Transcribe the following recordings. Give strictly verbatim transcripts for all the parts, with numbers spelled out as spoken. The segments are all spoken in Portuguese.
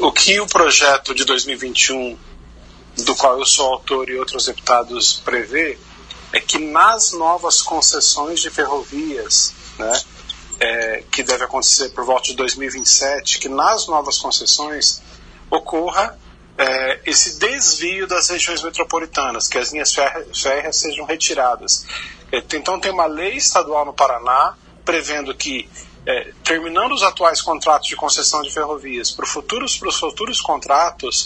o que o projeto de dois mil e vinte e um, do qual eu sou autor e outros deputados prevê, é que nas novas concessões de ferrovias, né, é, que deve acontecer por volta de dois mil e vinte e sete, que nas novas concessões ocorra é, esse desvio das regiões metropolitanas, que as linhas férreas sejam retiradas. Então tem uma lei estadual no Paraná prevendo que, é, terminando os atuais contratos de concessão de ferrovias, para os futuros, para os futuros contratos,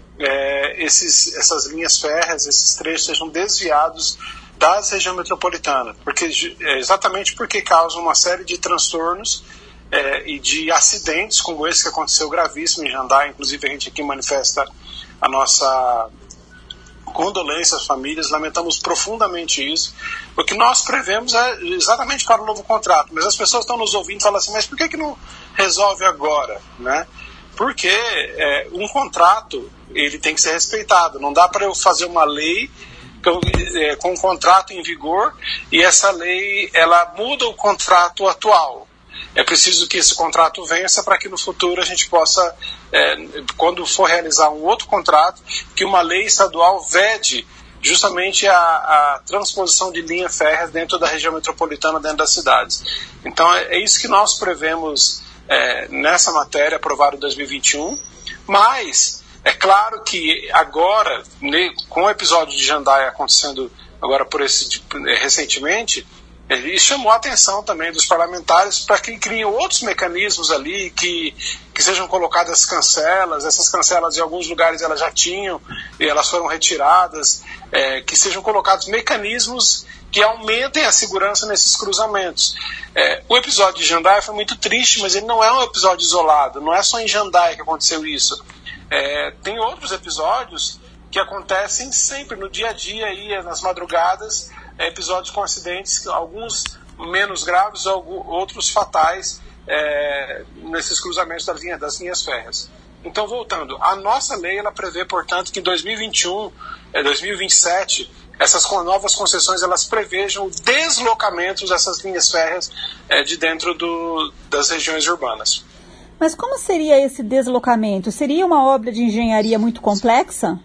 é, esses, essas linhas férreas, esses trechos sejam desviados das regiões metropolitanas, porque, é, exatamente porque causam uma série de transtornos é, e de acidentes como esse que aconteceu gravíssimo em Jandaia. Inclusive a gente aqui manifesta a nossa condolência às famílias, lamentamos profundamente isso. O que nós prevemos é exatamente para o novo contrato, mas as pessoas estão nos ouvindo e falam assim, mas por que, que não resolve agora, né? Porque é, um contrato, ele tem que ser respeitado, não dá para eu fazer uma lei com, é, com um contrato em vigor e essa lei, ela muda o contrato atual. É preciso que esse contrato vença para que no futuro a gente possa, é, quando for realizar um outro contrato, que uma lei estadual vede justamente a, a transposição de linha férrea dentro da região metropolitana, dentro das cidades. Então é, é isso que nós prevemos é, nessa matéria aprovada em dois mil e vinte e um, mas é claro que agora, né, com o episódio de Jandaia acontecendo agora por esse, recentemente, ele chamou a atenção também dos parlamentares para que criem outros mecanismos ali, que, que sejam colocadas cancelas. Essas cancelas em alguns lugares elas já tinham e elas foram retiradas, é, que sejam colocados mecanismos que aumentem a segurança nesses cruzamentos. É, o episódio de Jandaia foi muito triste, mas ele não é um episódio isolado, não é só em Jandaia que aconteceu isso. É, tem outros episódios que acontecem sempre no dia a dia, aí, nas madrugadas, episódios com acidentes, alguns menos graves, outros fatais, é, nesses cruzamentos das linhas, das linhas férreas. Então, voltando, a nossa lei, ela prevê, portanto, que em dois mil e vinte e um, é, dois mil e vinte e sete, essas novas concessões, elas prevejam o deslocamento dessas linhas férreas é, de dentro do, das regiões urbanas. Mas como seria esse deslocamento? Seria uma obra de engenharia muito complexa?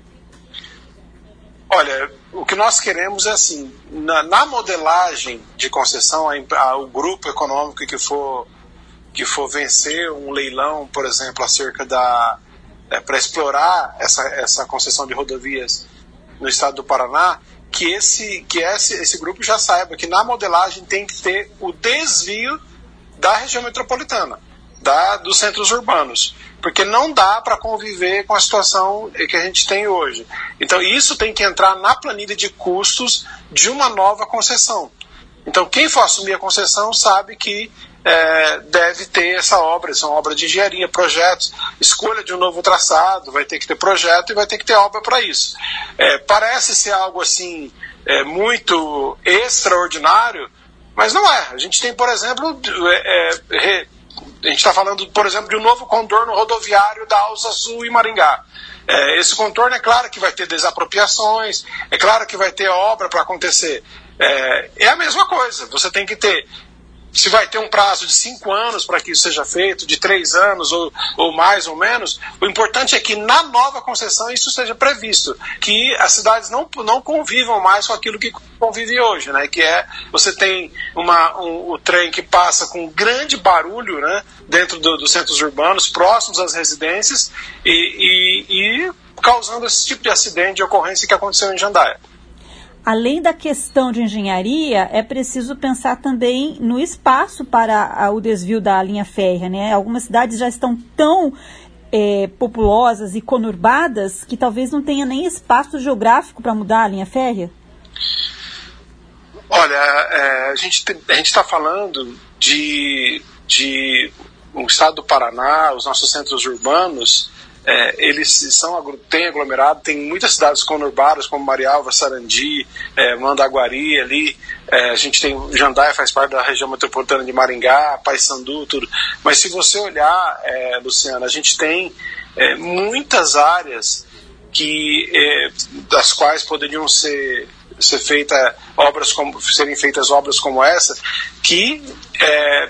Olha, o que nós queremos é assim, na, na modelagem de concessão, a, a, o grupo econômico que for, que for vencer um leilão, por exemplo, acerca da, é, para explorar essa, essa concessão de rodovias no estado do Paraná, que esse, que esse, esse grupo já saiba que na modelagem tem que ter o desvio da região metropolitana, da, dos centros urbanos, porque não dá para conviver com a situação que a gente tem hoje. Então isso tem que entrar na planilha de custos de uma nova concessão. Então quem for assumir a concessão sabe que é, deve ter essa obra, são obras de engenharia, projetos, escolha de um novo traçado, vai ter que ter projeto e vai ter que ter obra para isso. É, parece ser algo assim é, muito extraordinário, mas não é. A gente tem, por exemplo, é, é, a gente está falando, por exemplo, de um novo contorno rodoviário da Alza Sul e Maringá. É, esse contorno é claro que vai ter desapropriações, é claro que vai ter obra para acontecer. É, é a mesma coisa, você tem que ter, se vai ter um prazo de cinco anos para que isso seja feito, de três anos ou, ou mais ou menos, o importante é que na nova concessão isso seja previsto, que as cidades não, não convivam mais com aquilo que convive hoje, né? Que é, você tem uma, um, o trem que passa com grande barulho, né, dentro do, dos centros urbanos, próximos às residências, e, e, e causando esse tipo de acidente, de ocorrência que aconteceu em Jandaia. Além da questão de engenharia, é preciso pensar também no espaço para o desvio da linha férrea, né? Algumas cidades já estão tão é, populosas e conurbadas que talvez não tenha nem espaço geográfico para mudar a linha férrea. Olha, é, a gente a gente está falando de, de o estado do Paraná, os nossos centros urbanos. É, eles são, têm aglomerado, tem muitas cidades conurbadas como Marialva, Sarandi, é, Mandaguari ali, é, a gente tem, Jandaia faz parte da região metropolitana de Maringá, Paissandu, tudo, mas se você olhar, é, Luciana, a gente tem é, muitas áreas que, é, das quais poderiam ser, ser feita obras como, serem feitas obras como essa, que é,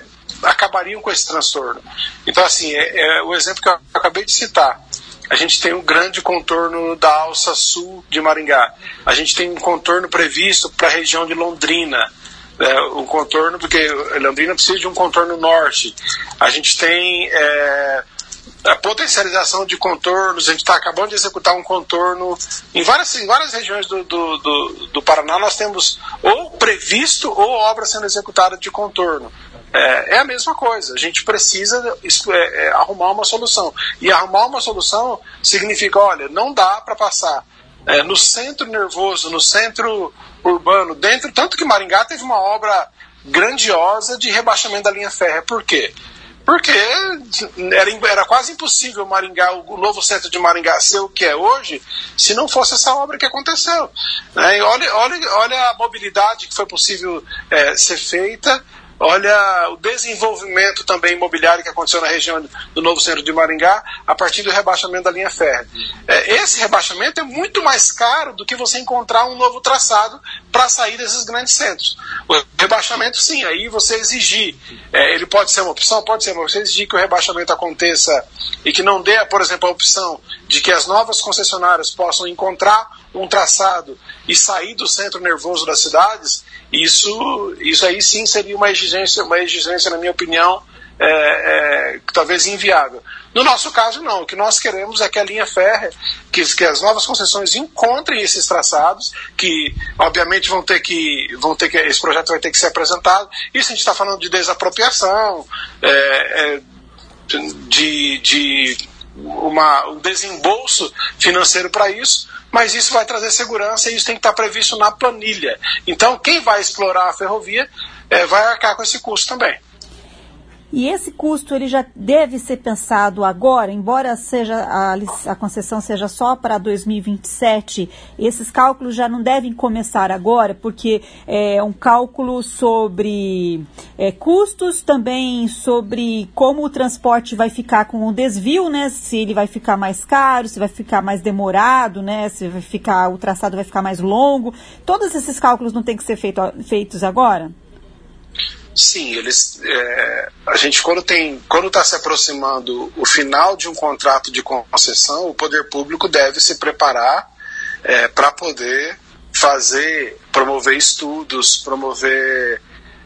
acabariam com esse transtorno. Então, assim, é, é o exemplo que eu acabei de citar. A gente tem um grande contorno da alça sul de Maringá. A gente tem um contorno previsto para a região de Londrina. É, um contorno, porque Londrina precisa de um contorno norte. A gente tem é, a potencialização de contornos. A gente está acabando de executar um contorno em várias, em várias regiões do, do, do, do Paraná. Nós temos ou previsto ou obra sendo executada de contorno. É, é a mesma coisa, a gente precisa é, é, arrumar uma solução. E arrumar uma solução significa, olha, não dá para passar é, no centro nervoso, no centro urbano, dentro, tanto que Maringá teve uma obra grandiosa de rebaixamento da linha férrea. Por quê? Porque era, era quase impossível Maringá, o novo centro de Maringá ser o que é hoje, se não fosse essa obra que aconteceu. É, e olha, olha, olha a mobilidade que foi possível é, ser feita. Olha o desenvolvimento também imobiliário que aconteceu na região do novo centro de Maringá a partir do rebaixamento da linha férrea. É, esse rebaixamento é muito mais caro do que você encontrar um novo traçado para sair desses grandes centros. O rebaixamento, sim, aí você exigir, é, ele pode ser uma opção, pode ser, mas você exigir que o rebaixamento aconteça e que não dê, por exemplo, a opção de que as novas concessionárias possam encontrar um traçado e sair do centro nervoso das cidades, isso, isso aí sim seria uma exigência, uma exigência, na minha opinião, é, é, talvez inviável. No nosso caso, não. O que nós queremos é que a linha férrea, que, que as novas concessões encontrem esses traçados, que obviamente vão ter que, vão ter que, esse projeto vai ter que ser apresentado. Isso a gente está falando de desapropriação, é, é, de, de uma, um desembolso financeiro para isso, mas isso vai trazer segurança e isso tem que estar previsto na planilha. Então, quem vai explorar a ferrovia é, vai arcar com esse custo também. E esse custo ele já deve ser pensado agora, embora seja a, a concessão seja só para dois mil e vinte e sete, esses cálculos já não devem começar agora, porque é um cálculo sobre é, custos, também sobre como o transporte vai ficar com o desvio, né? Se ele vai ficar mais caro, se vai ficar mais demorado, né? Se vai ficar, o traçado vai ficar mais longo. Todos esses cálculos não têm que ser feito, feitos agora? Sim, eles, é, a gente quando tem, quando está se aproximando o final de um contrato de concessão, o poder público deve se preparar é, para poder fazer, promover estudos, promover,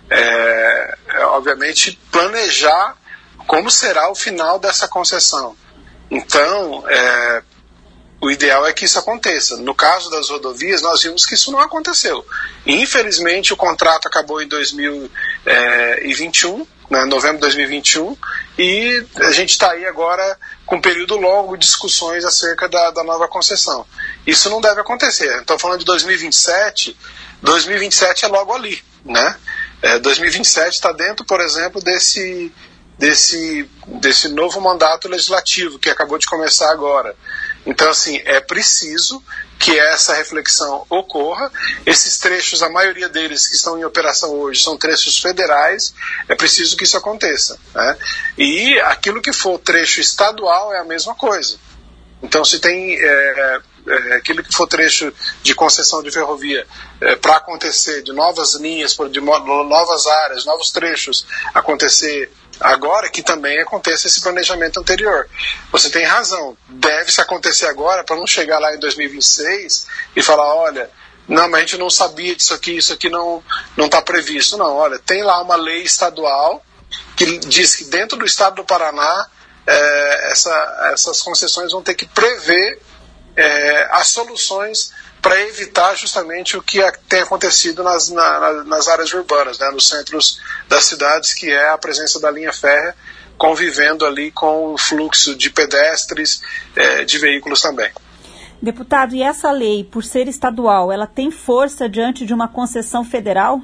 é, obviamente, planejar como será o final dessa concessão. Então, é, o ideal é que isso aconteça. No caso das rodovias, nós vimos que isso não aconteceu. E, infelizmente, o contrato acabou em dois mil e vinte e um, né, novembro de dois mil e vinte e um, e a gente está aí agora com um período longo de discussões acerca da, da nova concessão. Isso não deve acontecer. Estou falando de dois mil e vinte e sete, dois mil e vinte e sete é logo ali, né? É, dois mil e vinte e sete está dentro, por exemplo, desse, desse, desse novo mandato legislativo que acabou de começar agora. Então, assim, é preciso que essa reflexão ocorra. Esses trechos, a maioria deles que estão em operação hoje, são trechos federais, é preciso que isso aconteça, né? E aquilo que for trecho estadual é a mesma coisa. Então, se tem é, é, aquilo que for trecho de concessão de ferrovia é, para acontecer, de novas linhas, de novas áreas, novos trechos acontecer agora, que também aconteça esse planejamento anterior. Você tem razão, deve-se acontecer agora para não chegar lá em dois mil e vinte e seis e falar, olha, não, mas a gente não sabia disso aqui, isso aqui não está previsto. Não, olha, tem lá uma lei estadual que diz que dentro do estado do Paraná é, essa, essas concessões vão ter que prever é, as soluções para evitar justamente o que tem acontecido nas, na, nas áreas urbanas, né, nos centros das cidades, que é a presença da linha férrea convivendo ali com o fluxo de pedestres, é, de veículos também. Deputado, e essa lei, por ser estadual, ela tem força diante de uma concessão federal?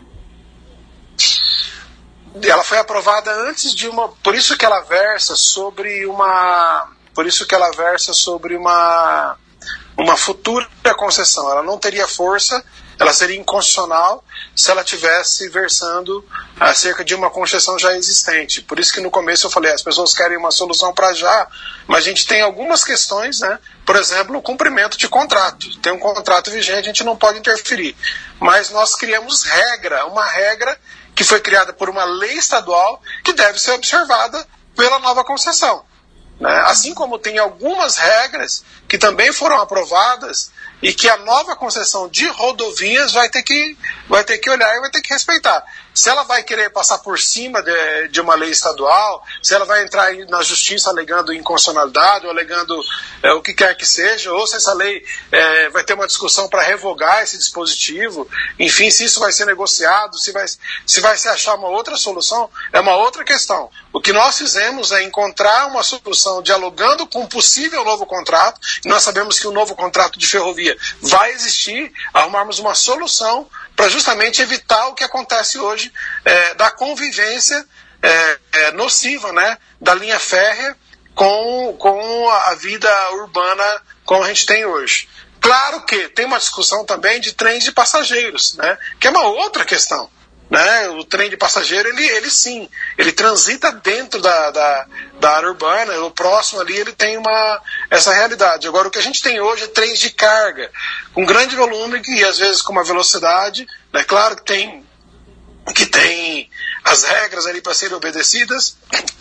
Ela foi aprovada antes de uma... Por isso que ela versa sobre uma... Por isso que ela versa sobre uma... uma futura concessão. Ela não teria força, ela seria inconstitucional se ela tivesse versando acerca de uma concessão já existente. Por isso que no começo eu falei, as pessoas querem uma solução para já, mas a gente tem algumas questões, né? Por exemplo, o cumprimento de contrato. Tem um contrato vigente, a gente não pode interferir. Mas nós criamos regra, uma regra que foi criada por uma lei estadual que deve ser observada pela nova concessão. Né? Assim como tem algumas regras que também foram aprovadas e que a nova concessão de rodovias vai ter que, vai ter que olhar e vai ter que respeitar. Se ela vai querer passar por cima de, de uma lei estadual, se ela vai entrar na justiça alegando inconstitucionalidade ou alegando é, o que quer que seja, ou se essa lei é, vai ter uma discussão para revogar esse dispositivo, enfim, se isso vai ser negociado, se vai, se vai se achar uma outra solução, é uma outra questão. O que nós fizemos é encontrar uma solução dialogando com um possível novo contrato, e nós sabemos que o novo contrato de ferrovia vai existir, arrumarmos uma solução para justamente evitar o que acontece hoje é, da convivência é, é, nociva, né, da linha férrea com, com a vida urbana como a gente tem hoje. Claro que tem uma discussão também de trens de passageiros, né, que é uma outra questão. Né? O trem de passageiro, ele, ele sim, ele transita dentro da, da, da área urbana, o próximo ali ele tem uma, essa realidade. Agora, o que a gente tem hoje é trens de carga, com grande volume e às vezes com uma velocidade, né? Claro que tem, que tem as regras ali para serem obedecidas,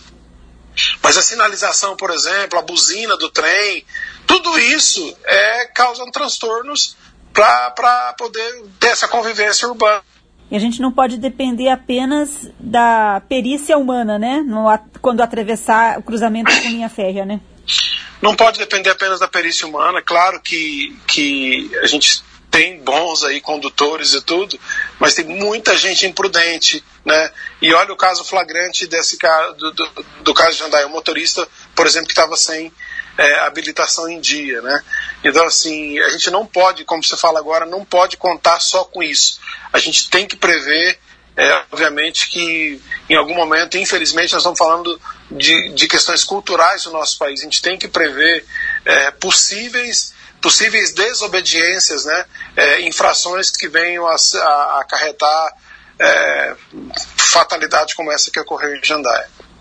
mas a sinalização, por exemplo, a buzina do trem, tudo isso é, causam transtornos para poder ter essa convivência urbana. E a gente não pode depender apenas da perícia humana, né? No, quando atravessar o cruzamento com linha férrea, né? Não pode depender apenas da perícia humana. Claro que, que a gente tem bons aí condutores e tudo, mas tem muita gente imprudente, né? E olha o caso flagrante desse caso, do, do, do caso de Jandaia, o motorista, por exemplo, que estava sem é, habilitação em dia, né? Então, assim, a gente não pode, como você fala agora, não pode contar só com isso. A gente tem que prever, é, obviamente, que em algum momento, infelizmente, nós estamos falando de, de questões culturais do nosso país. A gente tem que prever é, possíveis, possíveis desobediências, né? É, infrações que venham a, a acarretar é, fatalidade como essa que ocorreu em Jandaia.